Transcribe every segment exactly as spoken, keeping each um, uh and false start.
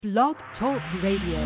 Blog Talk Radio.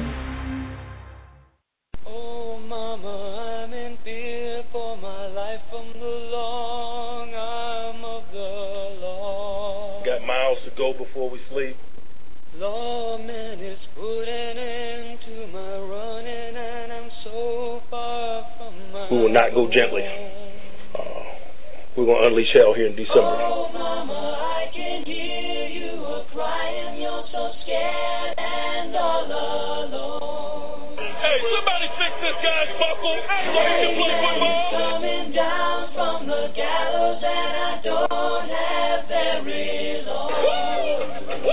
Oh, Mama, I'm in fear for my life from the long arm of the law. Got miles to go before we sleep. Lawman is putting an end to my running, and I'm so far from my We will not go gently. Uh, we're going to unleash hell here in December. Oh, Mama, I can hear you a crying. You're so scared and all alone. Hey, somebody fix this guy's buckle so he can play football. Coming down from the gallows, and I don't have very long. Woo!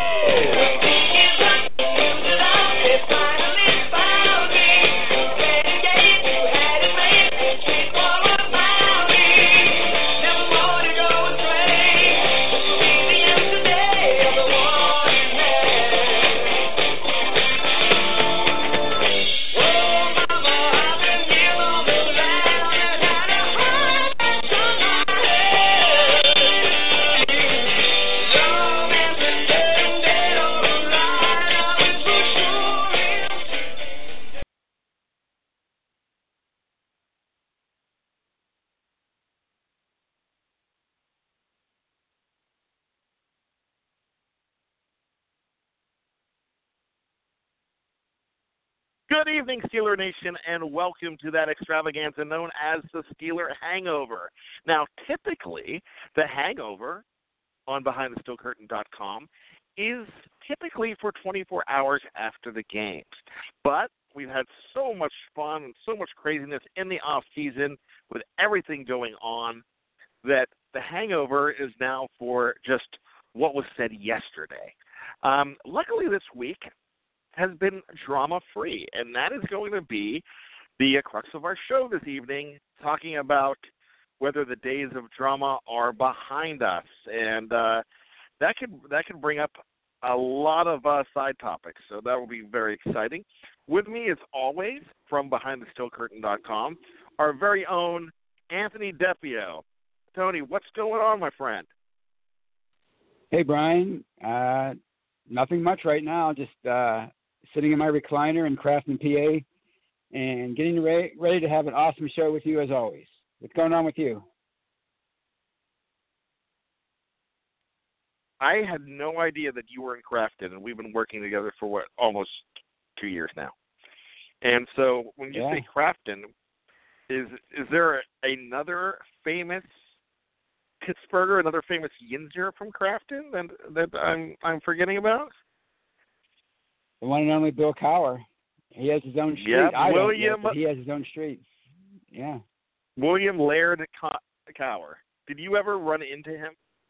Good evening, Steeler Nation, and welcome to that extravaganza known as the Steeler Hangover. Now, typically, the Hangover on behind the steel curtain dot com is typically for twenty-four hours after the games. But we've had so much fun and so much craziness in the off-season with everything going on that the Hangover is now for just what was said yesterday. Um, luckily, this week has been drama-free, and that is going to be the uh, crux of our show this evening, talking about whether the days of drama are behind us, and uh, that could that could bring up a lot of uh, side topics, so that will be very exciting. With me, as always, from behind the steel curtain dot com, our very own Anthony Deppio. Tony, what's going on, my friend? Hey, Brian. Uh, nothing much right now, just uh, sitting in my recliner in Crafton, P A, and getting re- ready to have an awesome show with you as always. What's going on with you? I had no idea that you were in Crafton, and we've been working together for, what, almost two years now. And so when you yeah. say Crafton, is is there another famous Pittsburgher, another famous Yinzer from Crafton that, that I'm I'm forgetting about? The one and only Bill Cowher. He has his own street. Yeah, I William. don't yet, but he has his own street. Yeah. William Laird Cowher. Did you ever run into him?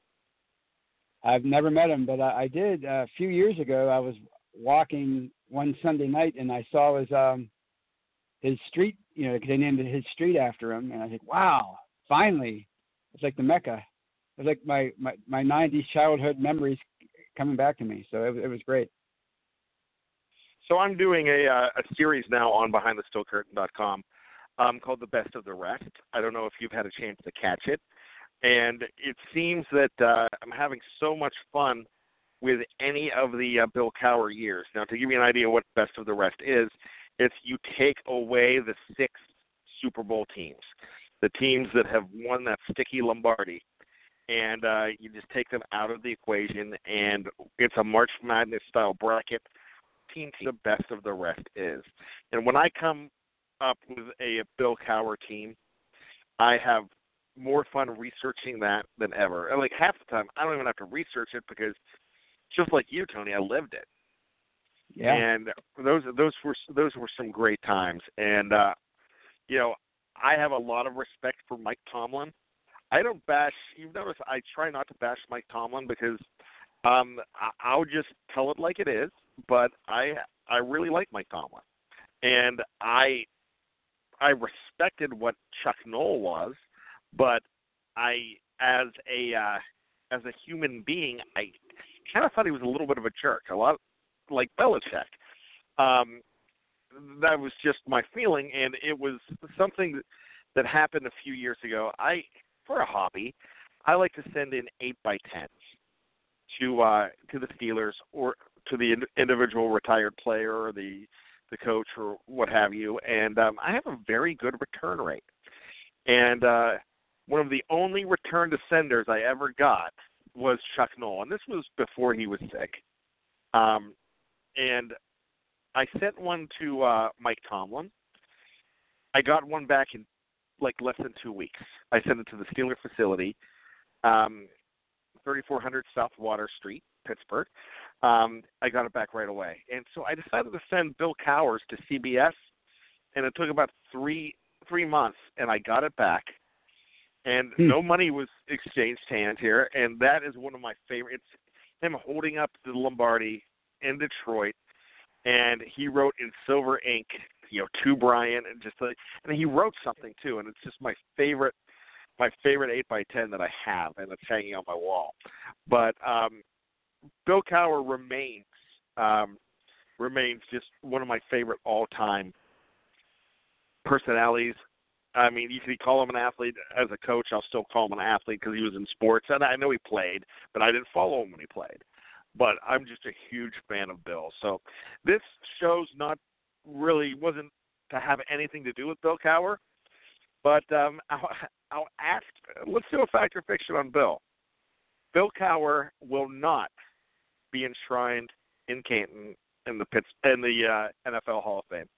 I've never met him, but I, I did uh, a few years ago. I was walking one Sunday night, and I saw his um his street. You know, because they named his street after him, and I think, wow, finally, it's like the Mecca. It was like my my my nineties childhood memories coming back to me. So it, it was great. So I'm doing a uh, a series now on behind the steel curtain dot com um, called The Best of the Rest. I don't know if you've had a chance to catch it. And it seems that uh, I'm having so much fun with any of the uh, Bill Cowher years. Now, to give you an idea what Best of the Rest is, it's you take away the six Super Bowl teams, the teams that have won that sticky Lombardi, and uh, you just take them out of the equation, and it's a March Madness-style bracket. Team the best of the rest is. And when I come up with a Bill Cowher team, I have more fun researching that than ever. And like half the time, I don't even have to research it because just like you, Tony, I lived it. Yeah. And those those were those were some great times. And uh, you know, I have a lot of respect for Mike Tomlin. I don't bash. You've noticed I try not to bash Mike Tomlin because um, I, I'll just tell it like it is. But I I really like Mike Tomlin, and I I respected what Chuck Noll was, but I as a uh, as a human being I kind of thought he was a little bit of a jerk, a lot like Belichick. Um, that was just my feeling, and it was something that, that happened a few years ago. I for a hobby, I like to send in eight by tens to uh, to the Steelers or to the in- individual retired player or the the coach or what have you. And um, I have a very good return rate. And uh, one of the only return to senders I ever got was Chuck Noll, and this was before he was sick. Um, and I sent one to uh, Mike Tomlin. I got one back in like less than two weeks. I sent it to the Steeler facility, um, thirty-four hundred South Water Street, Pittsburgh. Um, I got it back right away. And so I decided to send Bill Cowers to C B S, and it took about three three months, and I got it back. And hmm. no money was exchanged hands here, and that is one of my favorites. Him holding up the Lombardi in Detroit, and he wrote in silver ink, you know, to Brian, and just like, and he wrote something too, and it's just my favorite, my favorite eight by ten that I have, and it's hanging on my wall. But um, Bill Cowher remains um, remains just one of my favorite all time personalities. I mean, you could call him an athlete. As a coach, I'll still call him an athlete because he was in sports, and I know he played, but I didn't follow him when he played. But I'm just a huge fan of Bill. So this show's not really wasn't to have anything to do with Bill Cowher, but um, I'll, I'll ask. Let's do a fact or fiction on Bill. Bill Cowher will not be enshrined in Canton in the Pitts in the uh, N F L Hall of Fame.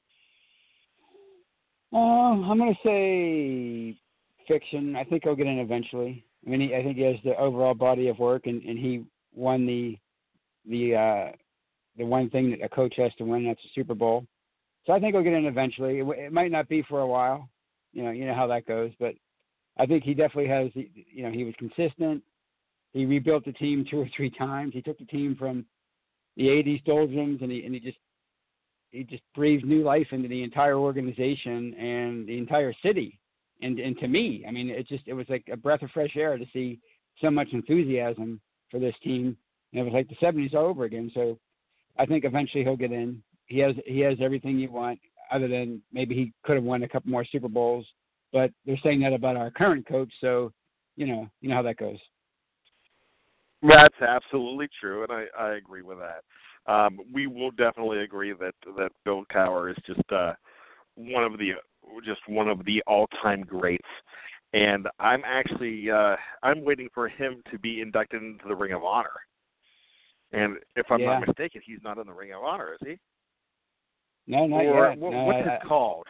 Um, I'm going to say fiction. I think he'll get in eventually. I mean, he, I think he has the overall body of work, and, and he won the the uh, the one thing that a coach has to win. That's the Super Bowl. So I think he'll get in eventually. It, it might not be for a while. You know, you know how that goes. But I think he definitely has. You know, he was consistent. He rebuilt the team two or three times. He took the team from the eighties doldrums, and he and he just. He just breathed new life into the entire organization and the entire city. And and to me, I mean, it just it was like a breath of fresh air to see so much enthusiasm for this team. And it was like the seventies all over again. So I think eventually he'll get in. He has he has everything you want, other than maybe he could have won a couple more Super Bowls. But they're saying that about our current coach, so you know you know how that goes. That's absolutely true, and I, I agree with that. Um, we will definitely agree that that Bill Cowher is just uh, one of the just one of the all-time greats, and I'm actually uh, I'm waiting for him to be inducted into the Ring of Honor. And if I'm yeah. not mistaken, he's not in the Ring of Honor, is he? No, not or, yet. What, no, what's I, it called?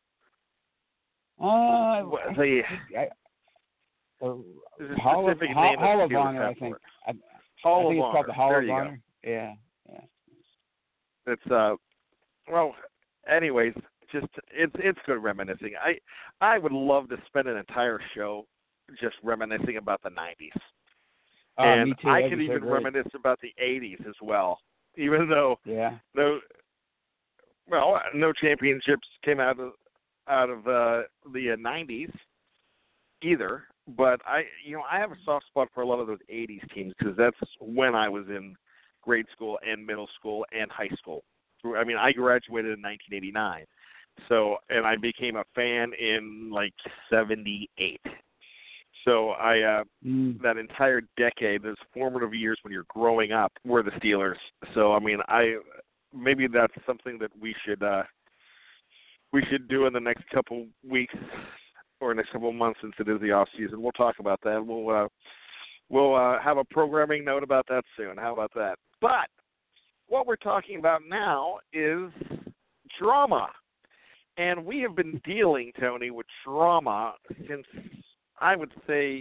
Uh, what, the I, uh, there's a Hall of, specific Hall, name Hall that of Steelers Honor, have I think. for it. I, Hall I think of it's Honor. called the Hall there of you Honor. Go. Yeah, yeah. It's uh, well, anyways, just it's it's good reminiscing. I I would love to spend an entire show just reminiscing about the nineties, Oh, and me too. I That'd could be so even great. reminisce about the eighties as well. Even though yeah, no, well, no championships came out of out of uh, the uh, nineties either. But I, you know, I have a soft spot for a lot of those eighties teams because that's when I was in grade school and middle school and high school. I mean, I graduated in nineteen eighty-nine, so and I became a fan in like seventy-eight. So I uh, mm. that entire decade, those formative years when you're growing up, were the Steelers. So I mean, I maybe that's something that we should uh, we should do in the next couple weeks or next couple months, since it is the off season. We'll talk about that. We'll uh, we'll uh, have a programming note about that soon. How about that? But what we're talking about now is drama. And we have been dealing, Tony, with drama since, I would say,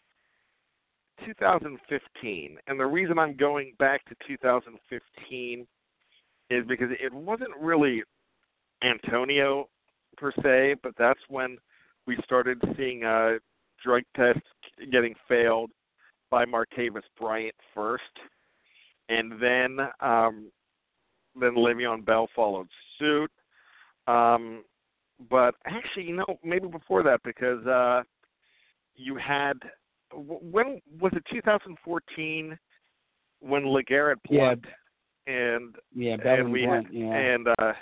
two thousand fifteen. And the reason I'm going back to two thousand fifteen is because it wasn't really Antonio per se, but that's when we started seeing uh, drug tests getting failed by Martavis Bryant first. And then um, then Le'Veon Bell followed suit. Um, but actually, you know, maybe before that, because uh, you had, when was it two thousand fourteen when LeGarrette Blount yeah. and yeah, Bell and and we Blount, had, yeah. and uh,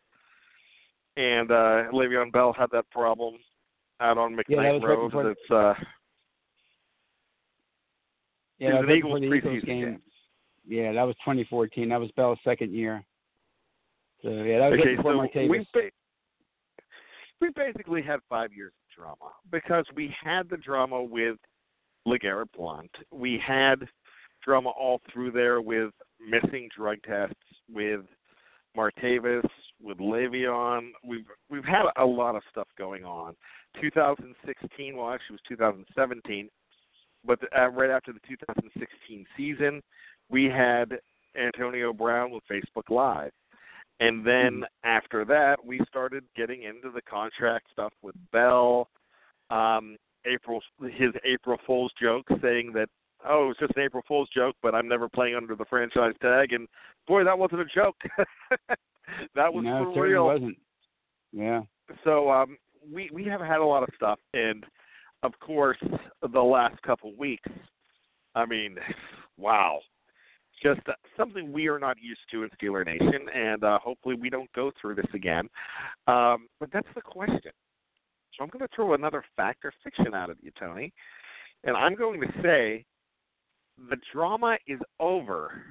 and uh, Le'Veon Bell had that problem out on Yeah, that McKnight was right Road. before the- That's uh, Yeah, it was that an was Eagles before the Eagles preseason game. game. yeah, that was twenty fourteen. That was Bell's second year. So yeah, that was okay, before so Martavis. we ba- we basically had five years of drama because we had the drama with LeGarrette Blount. We had drama all through there with missing drug tests, with Martavis, with Le'Veon. We've we've had a lot of stuff going on. two thousand sixteen, well, actually it was two thousand seventeen, but the, uh, right after the two thousand sixteen season, we had Antonio Brown with Facebook Live. And then after that, we started getting into the contract stuff with Bell. Um, April, his April Fool's joke saying that, oh, it was just an April Fool's joke, but I'm never playing under the franchise tag. And, boy, that wasn't a joke. That was no, for it real. wasn't. Yeah. So um, we, we have had a lot of stuff. And, of course, the last couple weeks, I mean, wow. Just uh, something we are not used to in Steeler Nation, and uh, hopefully we don't go through this again. Um, but that's the question. So I'm going to throw another fact or fiction out at you, Tony, and I'm going to say the drama is over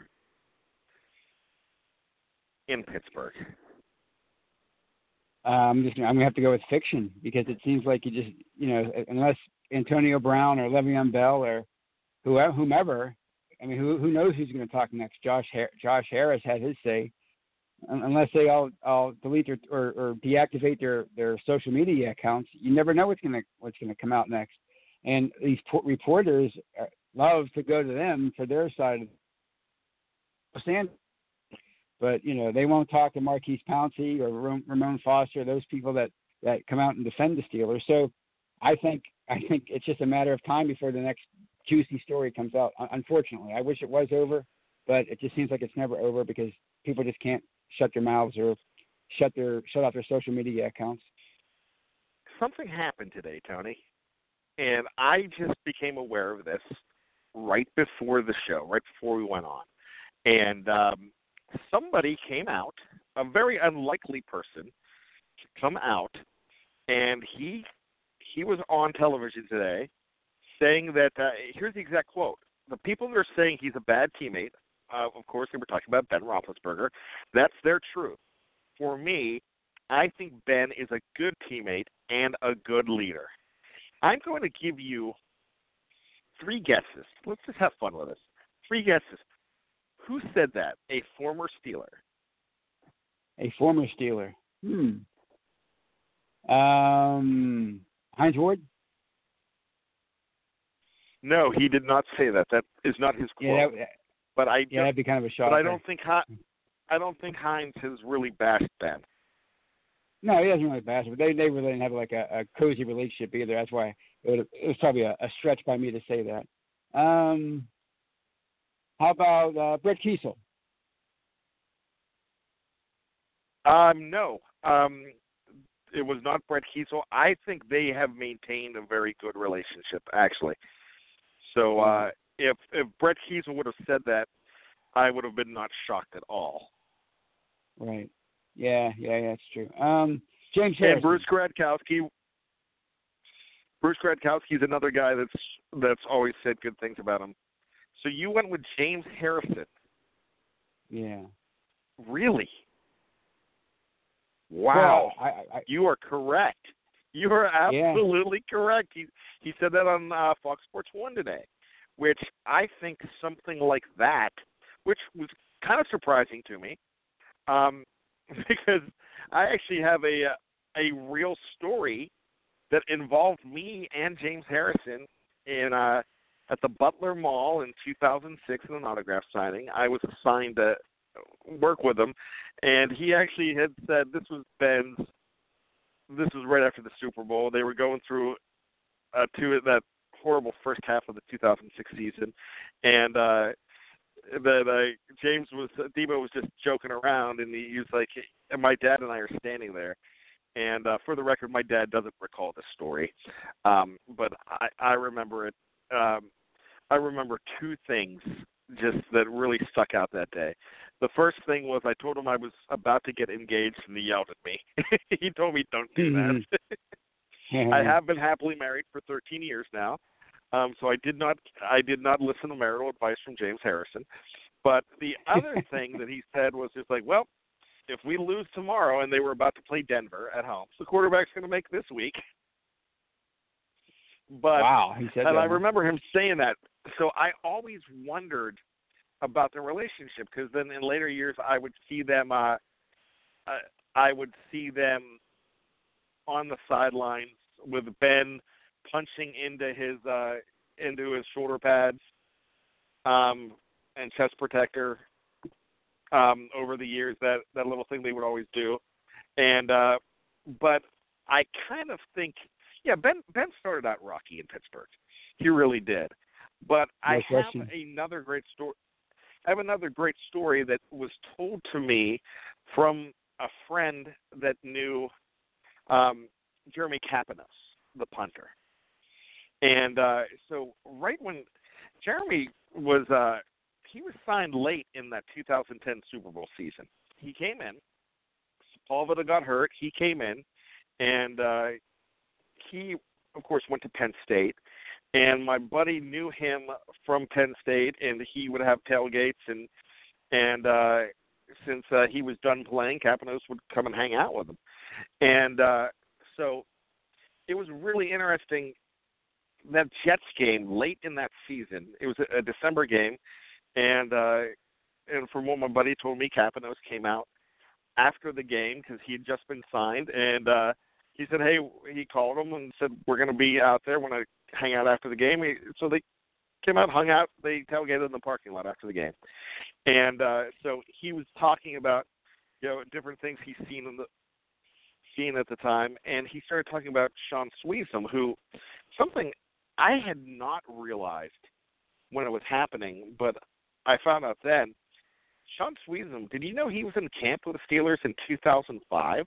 in Pittsburgh. Uh, I'm just I'm gonna have to go with fiction because it seems like you just you know unless Antonio Brown or Le'Veon Bell or whoever, whomever. I mean, who who knows who's going to talk next? Josh Har- Josh Harris had his say. Unless they all, all delete their, or, or deactivate their, their social media accounts, you never know what's going to what's going to come out next. And these po- reporters love to go to them for their side of the stand. But you know they won't talk to Marquise Pouncey or Ramon Foster, those people that, that come out and defend the Steelers. So I think I think it's just a matter of time before the next juicy story comes out. Unfortunately, I wish it was over, but it just seems like it's never over because people just can't shut their mouths or shut their shut off their social media accounts. Something happened today, Tony, and I just became aware of this right before the show, right before we went on. And um, somebody came out, a very unlikely person, to come out, and he he was on television today saying that, uh, here's the exact quote, the people that are saying he's a bad teammate, uh, of course, they were talking about Ben Roethlisberger, that's their truth. For me, I think Ben is a good teammate and a good leader. I'm going to give you three guesses. Let's just have fun with this. Three guesses. Who said that? A former Steeler. A former Steeler. Hmm. Um, Hines Ward? No, he did not say that. That is not his quote. Yeah, that, but I yeah, that'd be kind of a shock. But I don't think I don't think Hines has really bashed Ben. No, he hasn't really bashed him. But they they really didn't have like a, a cozy relationship either. That's why it, would, it was probably a, a stretch by me to say that. Um, how about uh, Brett Kiesel? Um, no. Um, it was not Brett Kiesel. I think they have maintained a very good relationship, actually. So uh, if if Brett Kiesel would have said that, I would have been not shocked at all. Right. Yeah, yeah, yeah, that's true. Um, James Harrison. And Bruce Gradkowski. Bruce Gradkowski is another guy that's that's always said good things about him. So you went with James Harrison. Yeah. Really? Wow. Well, I, I, you are correct. You are absolutely yeah. correct. He he said that on uh, Fox Sports one today, which I think something like that, which was kind of surprising to me, um, because I actually have a a real story that involved me and James Harrison in uh, at the Butler Mall in two thousand six in an autograph signing. I was assigned to work with him, and he actually had said this was Ben's. This was right after the Super Bowl. They were going through uh, to that horrible first half of the two thousand six season, and uh, that uh, James was Debo was just joking around, and he, he was like, and my dad and I are standing there. And uh, for the record, my dad doesn't recall this story, um, but I, I remember it. Um, I remember two things just that really stuck out that day. The first thing was I told him I was about to get engaged, and he yelled at me. He told me, "Don't do that." I have been happily married for thirteen years now, um, so I did not I did not listen to marital advice from James Harrison. But the other thing that he said was just like, well, if we lose tomorrow and they were about to play Denver at home, the quarterback's going to make this week. But wow, he said and that. I remember him saying that. So I always wondered about their relationship, because then in later years I would see them. Uh, uh, I would see them on the sidelines with Ben punching into his uh, into his shoulder pads um, and chest protector. Um, over the years, that, that little thing they would always do, and uh, but I kind of think, yeah, Ben Ben started out rocky in Pittsburgh, he really did. But No I question. have another great story. I have another great story that was told to me from a friend that knew um, Jeremy Kapanos, the punter, and uh, so right when Jeremy was. Uh, He was signed late in that two thousand ten Super Bowl season. He came in. Paul Vita got hurt. He came in, and uh, he, of course, went to Penn State. And my buddy knew him from Penn State, and he would have tailgates. And and uh, since uh, he was done playing, Kapanos would come and hang out with him. And uh, so it was really interesting, that Jets game late in that season. It was a, a December game. And uh, and from what my buddy told me, Kapanos came out after the game because he had just been signed, and uh, he said, hey, he called him and said, we're going to be out there, want to hang out after the game. He, so they came out, hung out, they tailgated in the parking lot after the game. And uh, so he was talking about, you know, different things he's seen in the seen at the time, and he started talking about Sean Sweezum, who something I had not realized when it was happening, but I found out then. Sean Sweezum, did you know he was in camp with the Steelers in two thousand five?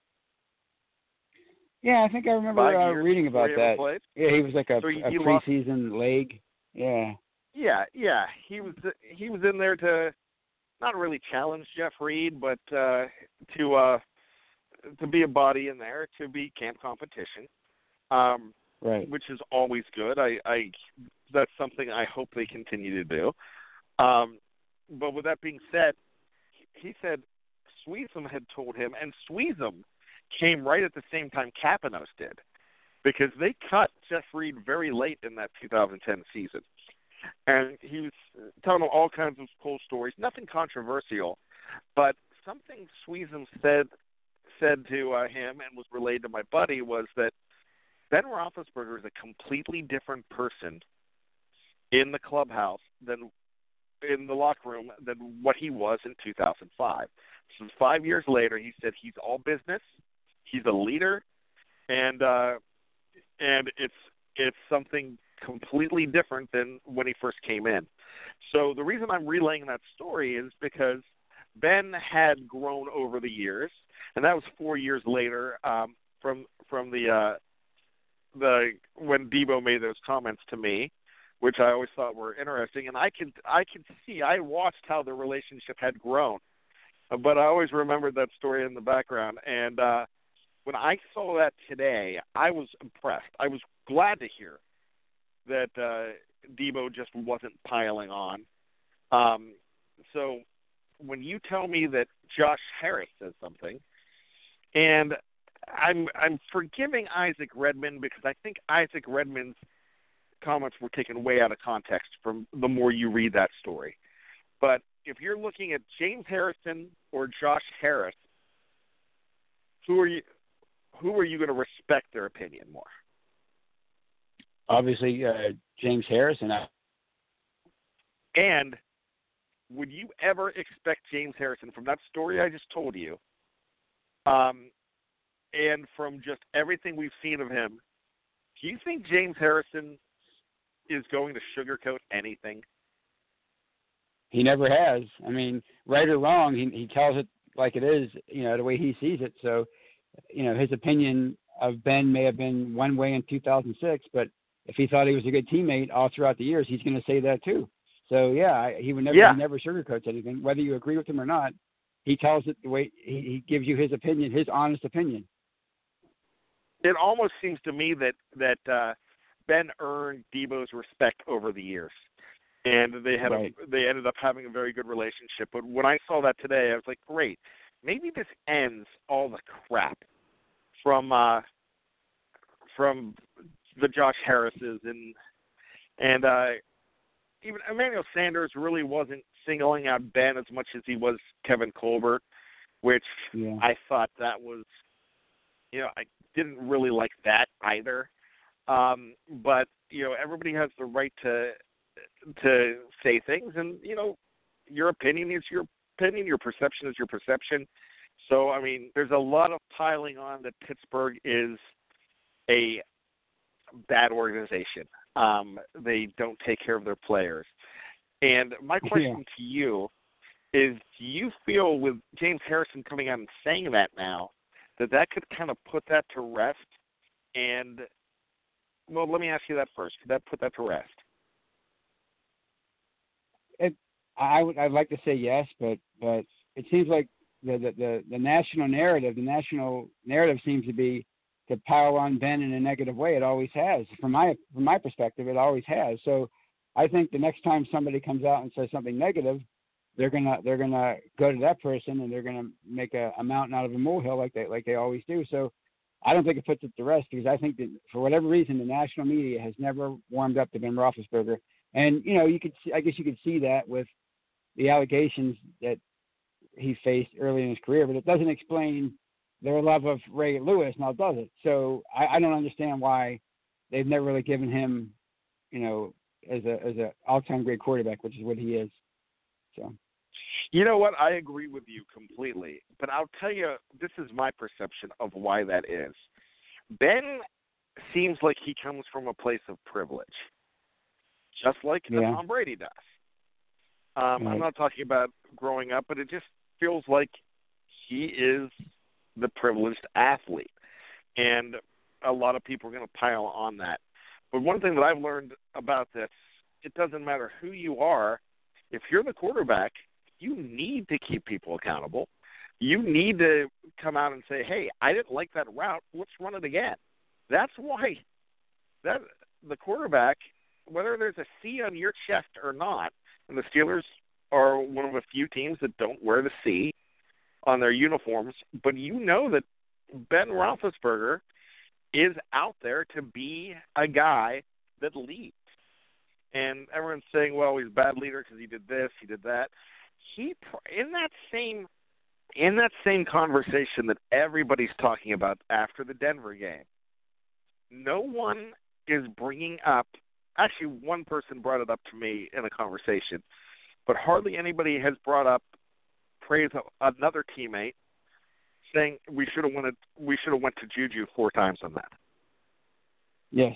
Yeah, I think I remember uh, reading about that. Played? Yeah, he was like a, so he, a he preseason lost... leg. Yeah. Yeah, yeah. He was he was in there to not really challenge Jeff Reed, but uh, to uh, to be a body in there, to be camp competition. Um, right. Which is always good. I, I that's something I hope they continue to do. Um, but with that being said, he said Sweezum had told him, and Sweezum came right at the same time Kapanos did, because they cut Jeff Reed very late in that two thousand ten season. And he was telling them all kinds of cool stories, nothing controversial, but something Sweezum said said to uh, him and was relayed to my buddy was that Ben Roethlisberger is a completely different person in the clubhouse than in the locker room than what he was in two thousand five. So five years later, he said he's all business, he's a leader, and uh, and it's it's something completely different than when he first came in. So the reason I'm relaying that story is because Ben had grown over the years, and that was four years later um, from from the uh, the when Debo made those comments to me, which I always thought were interesting, and I could I could see I watched how the relationship had grown, but I always remembered that story in the background. And uh, when I saw that today, I was impressed. I was glad to hear that uh, Debo just wasn't piling on. Um, so when you tell me that Josh Harris says something, and I'm I'm forgiving Isaac Redman because I think Isaac Redman's comments were taken way out of context from the more you read that story. But if you're looking at James Harrison or Josh Harris, who are you who are you going to respect their opinion more? Obviously, uh, James Harrison. And would you ever expect James Harrison, from that story I just told you, um, and from just everything we've seen of him, do you think James Harrison is going to sugarcoat anything? He never has. I mean, right or wrong, he he tells it like it is, you know, the way he sees it. So, you know, his opinion of Ben may have been one way in two thousand six, but if he thought he was a good teammate all throughout the years, he's going to say that too. So, yeah, he would never, yeah. he never sugarcoats anything. Whether you agree with him or not, he tells it the way he, he gives you his opinion, his honest opinion. It almost seems to me that that uh, Ben earned Debo's respect over the years, and they had right. a, they ended up having a very good relationship. But when I saw that today, I was like, great, maybe this ends all the crap from uh, from the Josh Harrises and and uh, even Emmanuel Sanders really wasn't singling out Ben as much as he was Kevin Colbert, which yeah. I thought that was, you know, I didn't really like that either. Um, but, you know, everybody has the right to to say things, and, you know, your opinion is your opinion, your perception is your perception. So, I mean, there's a lot of piling on that Pittsburgh is a bad organization. Um, they don't take care of their players. And my question yeah. to you is, do you feel with James Harrison coming out and saying that now, that that could kind of put that to rest? And, well, let me ask you that first. Could that put that to rest? It, I would, I'd like to say yes, but but it seems like the, the, the, the national narrative, the national narrative seems to be to pile on Ben in a negative way. It always has. From my from my perspective, it always has. So I think the next time somebody comes out and says something negative, they're gonna they're gonna go to that person and they're gonna make a, a mountain out of a molehill like they like they always do. So I don't think it puts it to rest, because I think that for whatever reason the national media has never warmed up to Ben Roethlisberger. And you know, you could see, I guess you could see that with the allegations that he faced early in his career, but it doesn't explain their love of Ray Lewis, now does it? So I, I don't understand why they've never really given him, you know, as a as a all-time great quarterback, which is what he is. So, you know what? I agree with you completely, but I'll tell you, this is my perception of why that is. Ben seems like he comes from a place of privilege, just like yeah. Tom Brady does. Um, right. I'm not talking about growing up, but it just feels like he is the privileged athlete, and a lot of people are going to pile on that. But one thing that I've learned about this, it doesn't matter who you are. If you're the quarterback, you need to keep people accountable. You need to come out and say, hey, I didn't like that route. Let's run it again. That's why that the quarterback, whether there's a C on your chest or not, and the Steelers are one of a few teams that don't wear the C on their uniforms, but you know that Ben Roethlisberger is out there to be a guy that leads. And everyone's saying, well, he's a bad leader because he did this, he did that. He in that same in that same conversation that everybody's talking about after the Denver game, no one is bringing up. Actually, one person brought it up to me in a conversation, but hardly anybody has brought up praise of another teammate, saying we should have went. We should have went to Juju four times on that. Yes.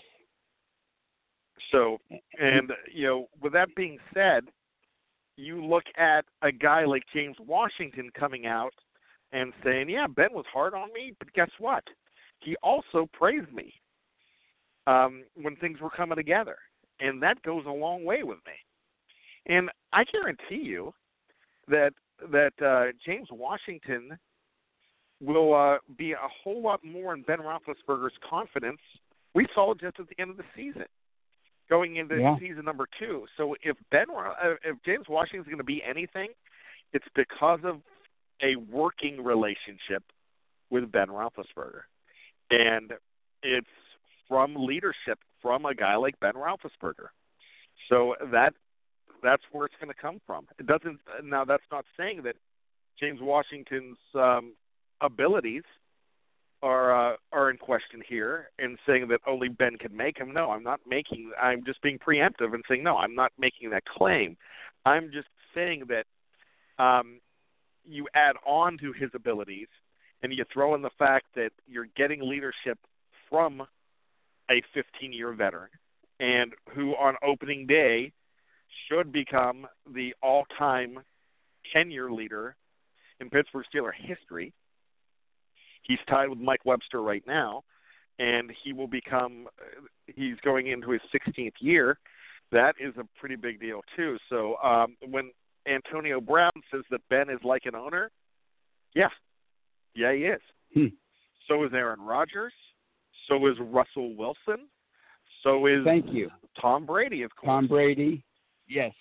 So, and you know, with that being said, you look at a guy like James Washington coming out and saying, "Yeah, Ben was hard on me, but guess what? He also praised me um, when things were coming together." And that goes a long way with me. And I guarantee you that that uh, James Washington will uh, be a whole lot more in Ben Roethlisberger's confidence. We saw it just at the end of the season, going into yeah. season number two. So if Ben, uh, if James Washington is going to be anything, it's because of a working relationship with Ben Roethlisberger, and it's from leadership from a guy like Ben Roethlisberger. So that that's where it's going to come from. It doesn't. Now, that's not saying that James Washington's um, abilities are uh, are in question here, and saying that only Ben can make him. No, I'm not making. I'm just being preemptive and saying no. I'm not making that claim. I'm just saying that um, you add on to his abilities, and you throw in the fact that you're getting leadership from a fifteen-year veteran, and who on opening day should become the all-time tenure leader in Pittsburgh Steelers history. He's tied with Mike Webster right now, and he will become – he's going into his sixteenth year. That is a pretty big deal too. So um, when Antonio Brown says that Ben is like an owner, yeah, yeah, he is. Hmm. So is Aaron Rodgers. So is Russell Wilson. So is Thank you. Tom Brady, of course. Tom Brady. Yes.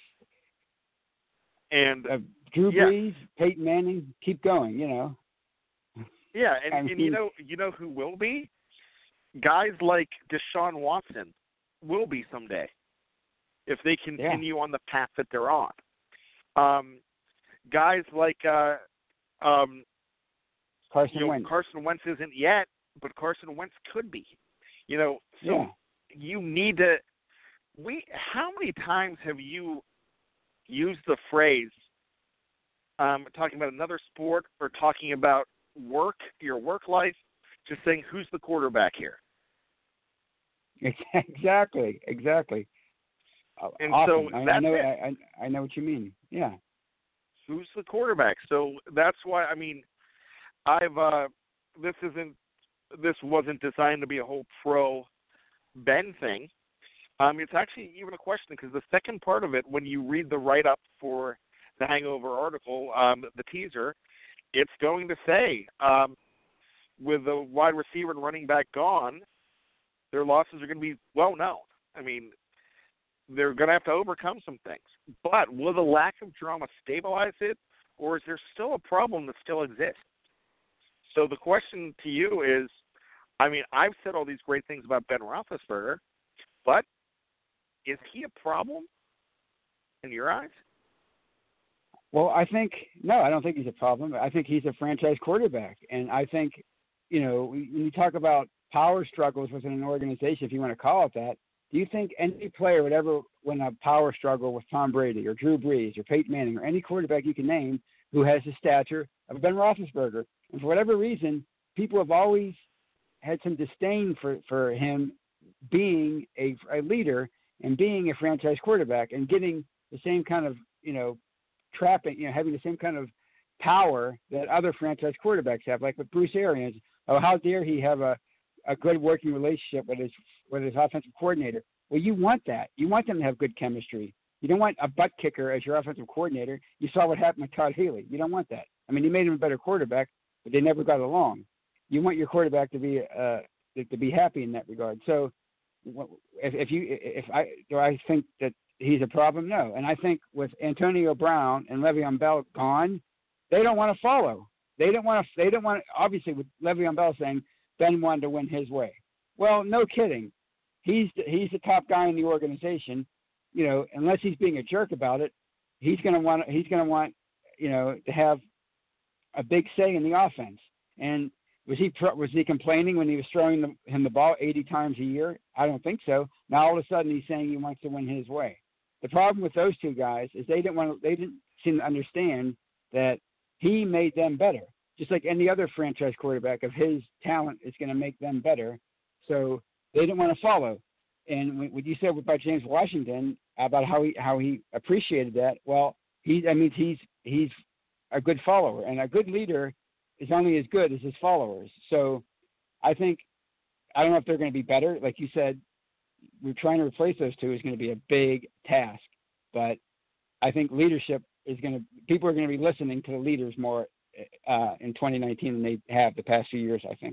And uh, Drew yeah. Brees, Peyton Manning, keep going. You know. Yeah, and, I mean, and you know, you know who will be? Guys like Deshaun Watson will be someday if they continue yeah. on the path that they're on. Um, guys like uh, um, Carson you know, Wentz. Carson Wentz isn't yet, but Carson Wentz could be. You know, so yeah. you need to. We how many times have you used the phrase um, talking about another sport or talking about work, your work life, just saying who's the quarterback here? Exactly, exactly. And awesome. so I, that's I know, it. I, I know what you mean. Yeah. Who's the quarterback? So that's why I mean, I've uh, this isn't this wasn't designed to be a whole pro Ben thing. Um, it's actually even a question because the second part of it, when you read the write-up for the Hangover article, um, the teaser, it's going to say um, with the wide receiver and running back gone, their losses are going to be well known. I mean, they're going to have to overcome some things. But will the lack of drama stabilize it, or is there still a problem that still exists? So the question to you is, I mean, I've said all these great things about Ben Roethlisberger, but is he a problem in your eyes? Well, I think, no, I don't think he's a problem. I think he's a franchise quarterback. And I think, you know, when you talk about power struggles within an organization, if you want to call it that, do you think any player would ever win a power struggle with Tom Brady or Drew Brees or Peyton Manning or any quarterback you can name who has the stature of Ben Roethlisberger? And for whatever reason, people have always had some disdain for, for him being a, a leader and being a franchise quarterback and getting the same kind of, you know, trapping, you know, having the same kind of power that other franchise quarterbacks have, like with Bruce Arians. Oh, how dare he have a, a good working relationship with his with his offensive coordinator? Well, you want that. You want them to have good chemistry. You don't want a butt kicker as your offensive coordinator. You saw what happened with Todd Haley. You don't want that. I mean, he made him a better quarterback, but they never got along. You want your quarterback to be uh, to be happy in that regard. So, if, if you if I do I think that he's a problem? No. And I think with Antonio Brown and Le'Veon Bell gone, they don't want to follow. They don't want to. They don't want. Obviously, with Le'Veon Bell saying Ben wanted to win his way. Well, no kidding. He's the, he's the top guy in the organization. You know, unless he's being a jerk about it, he's going to want. He's going to want. You know, to have a big say in the offense. And was he was he complaining when he was throwing the, him the ball eighty times a year? I don't think so. Now all of a sudden he's saying he wants to win his way. The problem with those two guys is they didn't want to, they didn't seem to understand that he made them better. Just like any other franchise quarterback of his talent is going to make them better. So they didn't want to follow. And what you said about James Washington about how he how he appreciated that, well, he I mean he's he's a good follower, and a good leader is only as good as his followers. So I think I don't know if they're going to be better. Like you said, we're trying to replace those two is going to be a big task. But I think leadership is going to people are going to be listening to the leaders more uh, in twenty nineteen than they have the past few years, I think.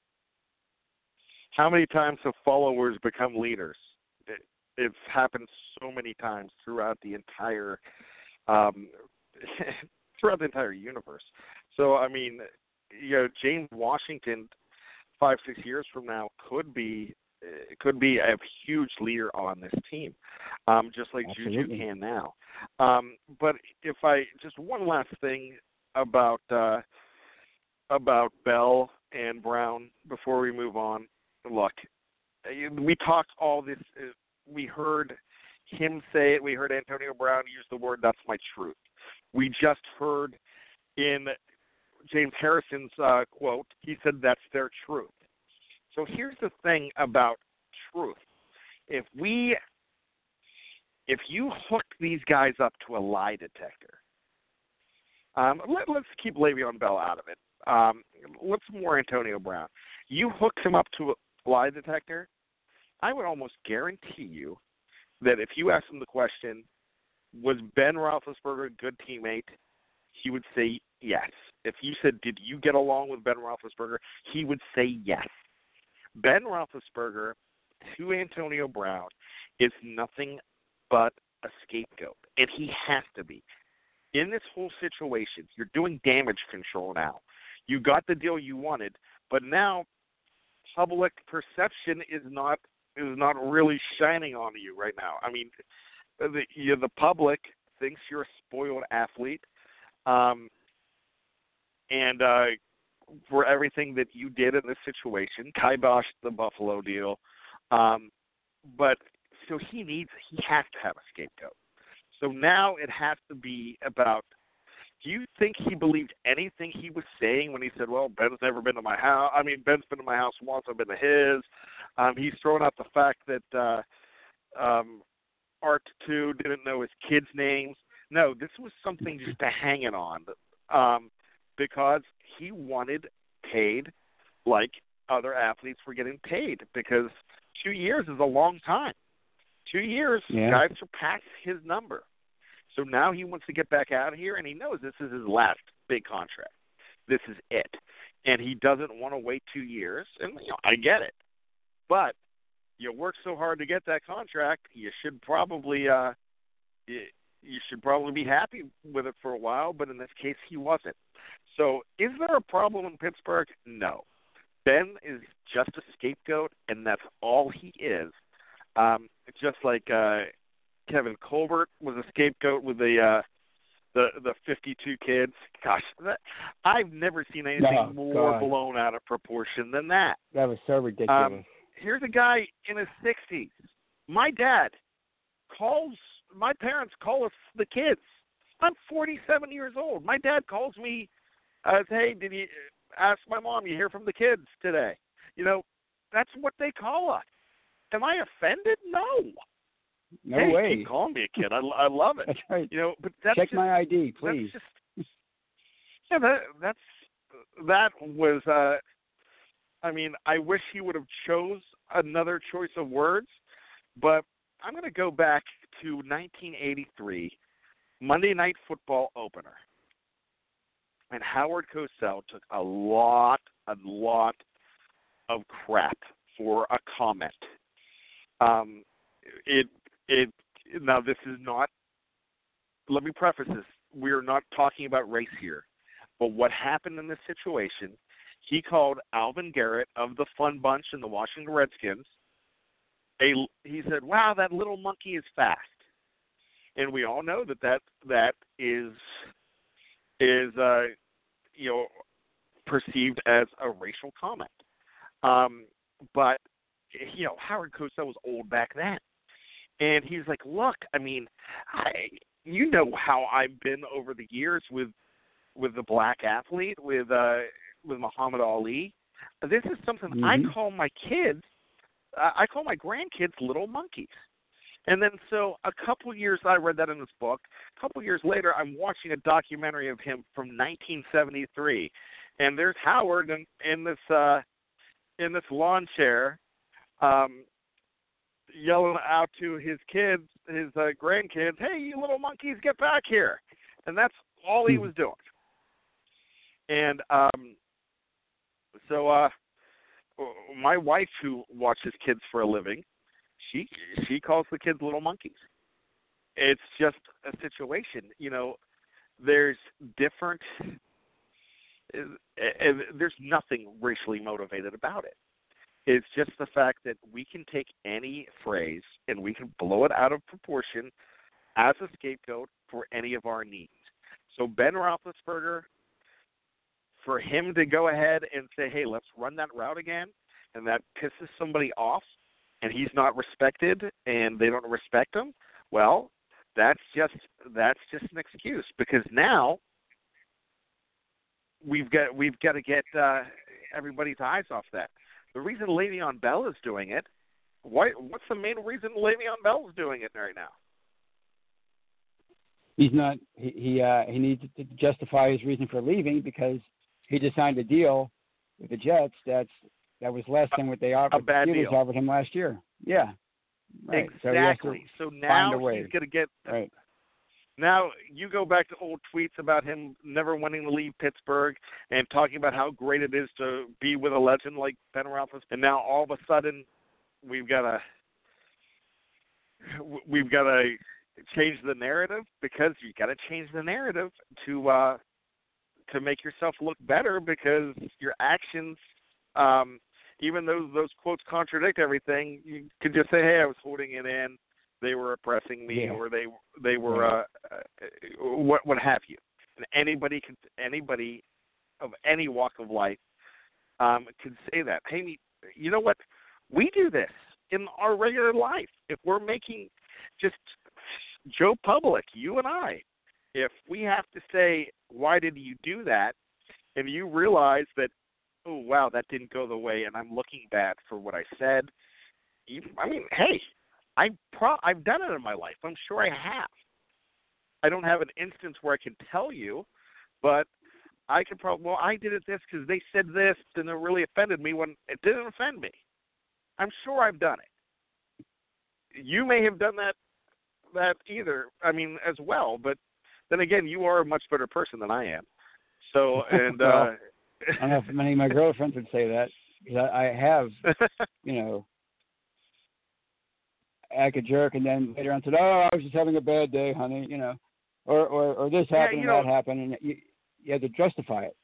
How many times have followers become leaders? It, it's happened so many times throughout the entire um, throughout the entire universe. So, I mean, you know, James Washington, five, six years from now, could be could be a huge leader on this team, um, just like Absolutely. Juju can now. Um, but if I just one last thing about uh, about Bell and Brown before we move on. Look, we talked all this. We heard him say it. We heard Antonio Brown use the word, "That's my truth." We just heard in James Harrison's uh, quote, he said, "That's their truth." So here's the thing about truth. If we, if you hook these guys up to a lie detector, um, let, let's keep Le'Veon Bell out of it. Um, let's more Antonio Brown. You hooked him up to a lie detector, I would almost guarantee you that if you asked him the question, was Ben Roethlisberger a good teammate, he would say yes. If you said, did you get along with Ben Roethlisberger, he would say yes. Ben Roethlisberger to Antonio Brown is nothing but a scapegoat, and he has to be. In this whole situation, you're doing damage control now. You got the deal you wanted, but now public perception is not is not really shining on you right now. I mean, the you know, the public thinks you're a spoiled athlete, um, and uh, for everything that you did in this situation, kiboshed the Buffalo deal. Um, but so he needs he has to have a scapegoat. So now it has to be about, do you think he believed anything he was saying when he said, well, Ben's never been to my house? I mean, Ben's been to my house once, I've been to his. Um, he's thrown out the fact that uh, um, Art two didn't know his kids' names. No, this was something just to hang it on um, because he wanted paid like other athletes were getting paid, because two years is a long time. Two years, yeah. guys surpassed his number. So now he wants to get back out of here, and he knows this is his last big contract. This is it. And he doesn't want to wait two years, and you know, I get it. But you work so hard to get that contract, you should probably uh, you, you should probably be happy with it for a while, but in this case, he wasn't. So is there a problem in Pittsburgh? No. Ben is just a scapegoat, and that's all he is. Um, just like uh, Kevin Colbert was a scapegoat with the uh, the the fifty-two kids. Gosh, that, I've never seen anything oh, more God. blown out of proportion than that. That was so ridiculous. Um, here's a guy in his sixties. My dad calls, my parents call us the kids. I'm forty-seven years old. My dad calls me, uh, hey, did you ask my mom, you hear from the kids today? You know, that's what they call us. Am I offended? No. No hey, way. Keep calling me a kid. I, I love it. That's right. You know, but that's Check just, my I D, please. That's just, yeah, that, that's that was. Uh, I mean, I wish he would have chose another choice of words, but I'm going to go back to nineteen eighty-three, Monday Night Football opener, and Howard Cosell took a lot, a lot of crap for a comment. Um, it it now this is not. Let me preface this: we are not talking about race here, but what happened in this situation? He called Alvin Garrett of the Fun Bunch and the Washington Redskins. A he said, "Wow, that little monkey is fast," and we all know that that that is is uh, you know perceived as a racial comment. Um, but you know, Howard Cosell was old back then. And he's like, look, I mean, I, you know how I've been over the years with with the black athlete, with uh, with Muhammad Ali. This is something mm-hmm. I call my kids, uh, I call my grandkids little monkeys. And then so a couple years, I read that in this book, a couple years later, I'm watching a documentary of him from nineteen seventy-three. And there's Howard in, in this uh, in this lawn chair, um, yelling out to his kids, his uh, grandkids, hey, you little monkeys, get back here. And that's all he was doing. And um, so uh, my wife, who watches kids for a living, she she calls the kids little monkeys. It's just a situation. You know, there's different uh, – there's nothing racially motivated about it. It's just the fact that we can take any phrase and we can blow it out of proportion as a scapegoat for any of our needs. So Ben Roethlisberger, for him to go ahead and say, hey, let's run that route again, and that pisses somebody off and he's not respected and they don't respect him, well, that's just that's just an excuse, because now we've got we've got to get uh, everybody's eyes off that. The reason Le'Veon Bell is doing it, why, what's the main reason Le'Veon Bell is doing it right now? He's not. He he, uh, he needs to justify his reason for leaving, because he just signed a deal with the Jets that's that was less than what they offered. A bad the Steelers deal. offered him last year. Yeah. Right. Exactly. So, so now a way. he's going to get. Right. Now you go back to old tweets about him never wanting to leave Pittsburgh and talking about how great it is to be with a legend like Ben Roethlisberger. And now all of a sudden we've got a we've got a change the narrative, because you got to change the narrative to uh, to make yourself look better, because your actions, um, even though those quotes contradict everything, you could just say, hey, I was holding it in, they were oppressing me, yeah. or they they were uh, uh, what what have you. And anybody can anybody of any walk of life um, can say that. Hey, you know what? We do this in our regular life. If we're making just Joe Public, you and I, if we have to say, why did you do that? And you realize that, oh, wow, that didn't go the way, and I'm looking bad for what I said. You, I mean, hey, I pro- I've done it in my life. I'm sure I have. I don't have an instance where I can tell you, but I could probably, well, I did it this because they said this, and it really offended me when it didn't offend me. I'm sure I've done it. You may have done that that either, I mean, as well, but then again, you are a much better person than I am. So, and well, uh, I don't know if many of my girlfriends would say that, because I, I have, you know, act a jerk, and then later on said, oh, I was just having a bad day, honey, you know, or or, or this happened yeah, and know, that happened, and you, you had to justify it.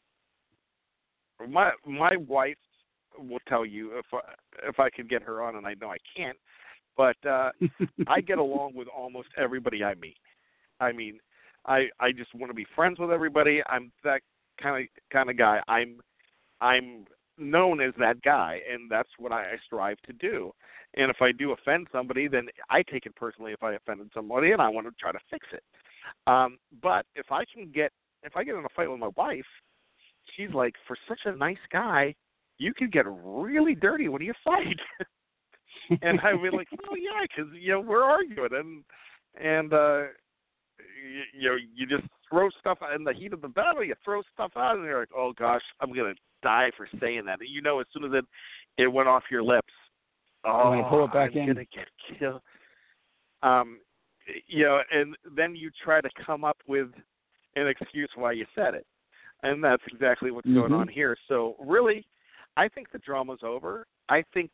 My my wife will tell you, if I, if I could get her on, and I know I can't, but uh, I get along with almost everybody I meet. I mean, I I just want to be friends with everybody. I'm that kind of kind of guy. I'm I'm known as that guy, and that's what I, I strive to do. And if I do offend somebody, then I take it personally if I offended somebody, and I want to try to fix it. Um, but if I can get if I get in a fight with my wife, she's like, for such a nice guy, you could get really dirty when you fight. And I'd be like, oh yeah, because you know we're arguing, and and uh, you, you know you just throw stuff in the heat of the battle. You throw stuff out, and you're like, oh gosh, I'm gonna die for saying that. And you know, as soon as it it went off your lips, oh, I'm gonna pull it back I'm in. gonna get killed. Um, you know, and then you try to come up with an excuse why you said it, and that's exactly what's mm-hmm. going on here. So really, I think the drama's over. I think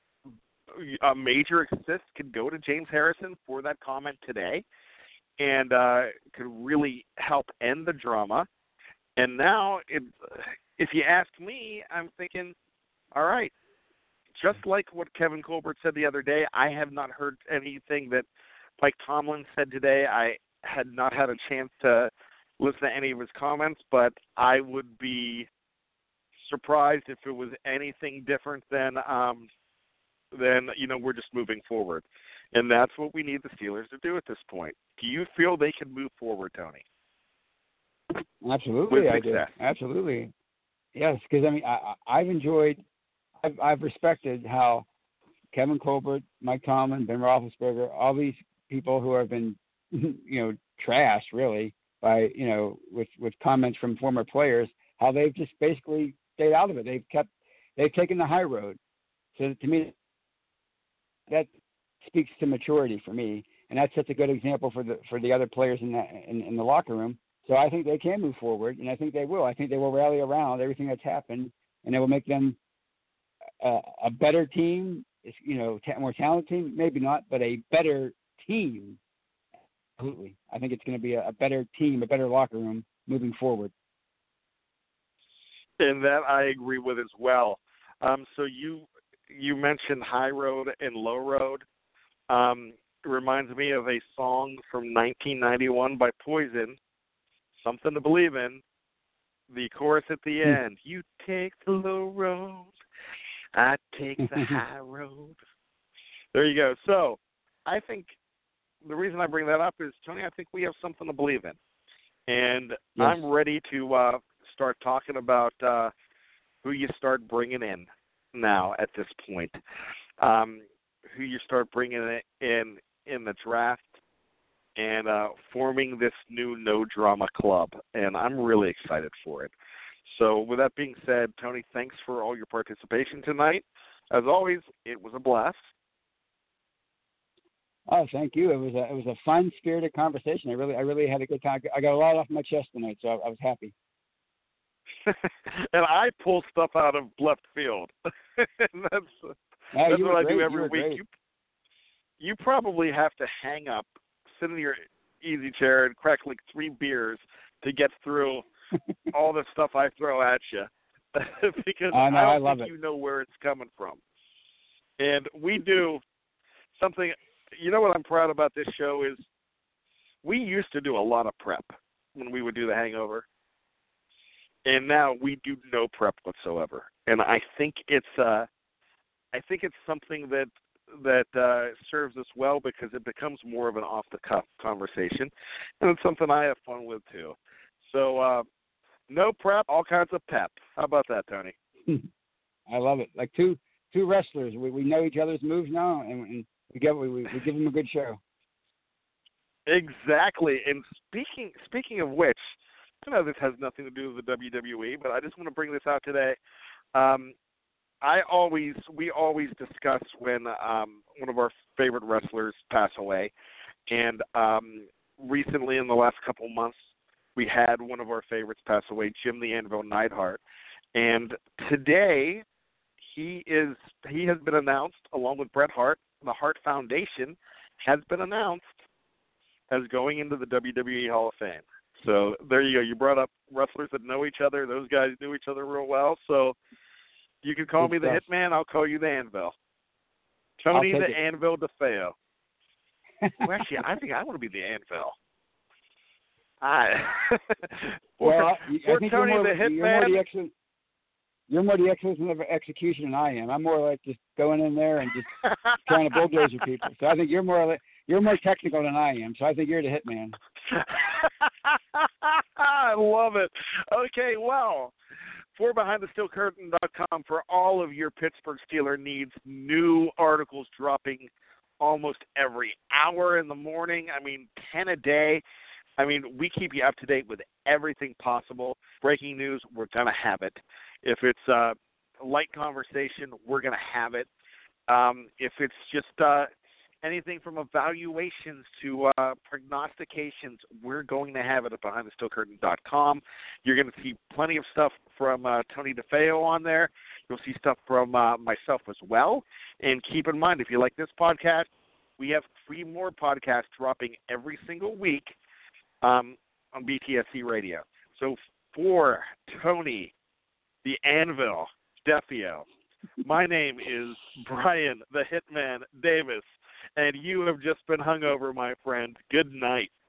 a major assist could go to James Harrison for that comment today, and uh, could really help end the drama. And now, it, if you ask me, I'm thinking, all right, just like what Kevin Colbert said the other day, I have not heard anything that Mike Tomlin said today. I had not had a chance to listen to any of his comments, but I would be surprised if it was anything different than um, – then, you know, we're just moving forward. And that's what we need the Steelers to do at this point. Do you feel they can move forward, Tony? Absolutely, I do. Absolutely. Yes, because, I mean, I, I've enjoyed, I've, I've respected how Kevin Colbert, Mike Tomlin, Ben Roethlisberger, all these people who have been, you know, trashed, really, by, you know, with, with comments from former players, how they've just basically stayed out of it. They've kept, they've taken the high road. So to me, that speaks to maturity for me, and that sets a good example for the for the other players in the in, in the locker room. So I think they can move forward, and I think they will. I think they will rally around everything that's happened, and it will make them a, a better team. You know, a more talented team, maybe not, but a better team. Absolutely, I think it's going to be a, a better team, a better locker room moving forward. And that I agree with as well. Um, so you. You mentioned High Road and Low Road. Um, it reminds me of a song from nineteen ninety-one by Poison, Something to Believe In. The chorus at the end, you take the low road, I take the high road. There you go. So I think the reason I bring that up is, Tony, I think we have something to believe in. And yes. I'm ready to uh, start talking about uh, who you start bringing in now at this point, um, who you start bringing in in the draft, and uh, forming this new no drama club, and I'm really excited for it. So with that being said, Tony, thanks for all your participation tonight. As always, it was a blast. Oh, thank you. It was a it was a fun, spirited conversation. I really I really had a good time. I got a lot off my chest tonight, so I, I was happy. And I pull stuff out of left field. that's yeah, that's what I great. do every you week. You, you probably have to hang up sit in your easy chair and crack like three beers to get through all the stuff I throw at you. Because oh, no, I don't I love think it. you know where it's coming from. And we do something, you know what I'm proud about this show is we used to do a lot of prep when we would do the Hangover. And now we do no prep whatsoever. And I think it's uh, I think it's something that that uh, serves us well because it becomes more of an off-the-cuff conversation. And it's something I have fun with, too. So, uh, no prep, all kinds of pep. How about that, Tony? I love it. Like two two wrestlers. We we know each other's moves now, and, and we give we, we give them a good show. Exactly. And speaking speaking of which, I know this has nothing to do with the W W E, but I just want to bring this out today. Um, I always we always discuss when um, one of our favorite wrestlers pass away, and um, recently in the last couple months, we had one of our favorites pass away, Jim the Anvil Neidhart. And today, he is he has been announced, along with Bret Hart, the Hart Foundation has been announced as going into the W W E Hall of Fame. So there you go. You brought up wrestlers that know each other. Those guys knew each other real well. So you can call Good me stuff. the Hitman. I'll call you the Anvil. Tony I'll the take it. Anvil DeFeo. Well, actually, I think I want to be the Anvil. I, for, well, I, for I think Tony you're more, the you're more Hitman. the excellent. You're more the excellence of execution than I am. I'm more like just going in there and just trying to bulldoze people. So I think you're more like, you're more technical than I am. So I think you're the Hitman. I love it. Okay, well, for behind the steel curtain dot com for all of your Pittsburgh Steelers needs, new articles dropping almost every hour in the morning. I mean, ten a day. I mean, we keep you up to date with everything possible. Breaking news, we're going to have it. If it's uh, a light conversation, we're going to have it. Um, if it's just uh, anything from evaluations to uh, prognostications, we're going to have it at behind the steel curtain dot com. You're going to see plenty of stuff from uh, Tony DeFeo on there. You'll see stuff from uh, myself as well. And keep in mind, if you like this podcast, we have three more podcasts dropping every single week um, on B T S C Radio. So for Tony the Anvil DeFeo, my name is Brian the Hitman Davis, and you have just been hungover, my friend. Good night.